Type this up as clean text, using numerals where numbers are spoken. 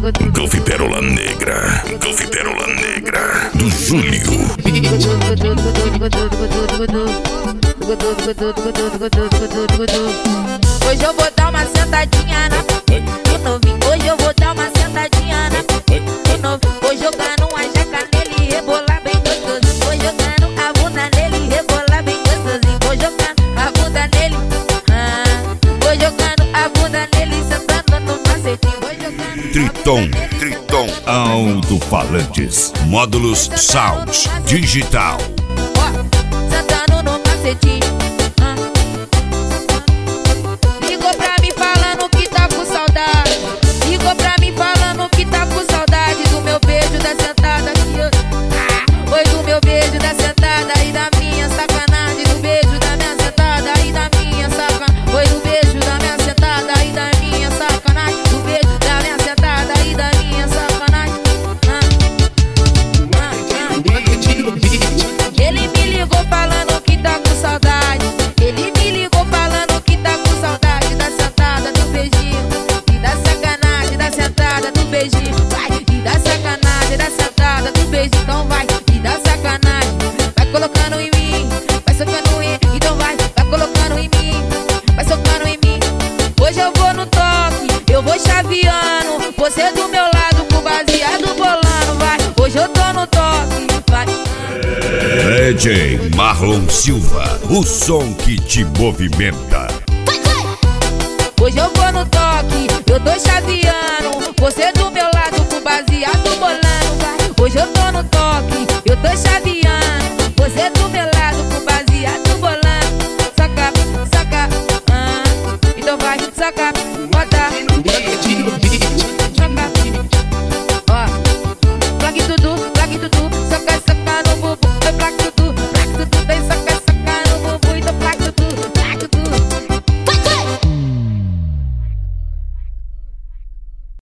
Golfe Pérola Negra, Golfe Pérola Negra, do Júlio. Hoje eu vou dar uma sentadinha na do novinho. Hoje eu vou dar uma sentadinha na do novinho. Vou jogando uma jaca nele e rebolar bem gostosinho. Vou jogando a bunda nele e rebolar bem gostosinho. Vou jogando a bunda nele, vou jogando a bunda nele, sentando no macetinho. Vou jogando Triton Alto-Falantes, módulos Sound Digital. Ó, sentando no macetinho. Ligou pra mim falando que tá com saudade. Ligou pra mim falando que tá com saudade do meu beijo, da sentada que eu... Foi do meu beijo, da sentada e da minha sacanagem. Do beijo da minha sentada e da minha sacanagem. Foi do beijo da minha sentada e da minha sacanagem. Do beijo da minha sentada e da minha sacanagem. Ele me ligou falando que tá com saudade. Ele me ligou falando que tá com saudade da sentada, do beijinho e da sacanagem, da sentada, do beijinho. Vai, e da sacanagem, da sentada, do beijinho. Então vai, e da sacanagem, vai colocando em mim, vai socando em, então vai colocando em mim, vai socando em mim. Hoje eu vou no toque, eu vou chaveando, você do meu lado com baseado bolando, vai. Hoje eu tô no toque, vai. DJ Marlon Silva, o som que te movimenta. Hoje eu vou no toque, eu tô chaveando, você do meu lado com baseado bolando, vai. Hoje eu tô no toque, eu tô chaveando, você do meu lado com baseado bolando. Saca, saca, então vai, saca, bota.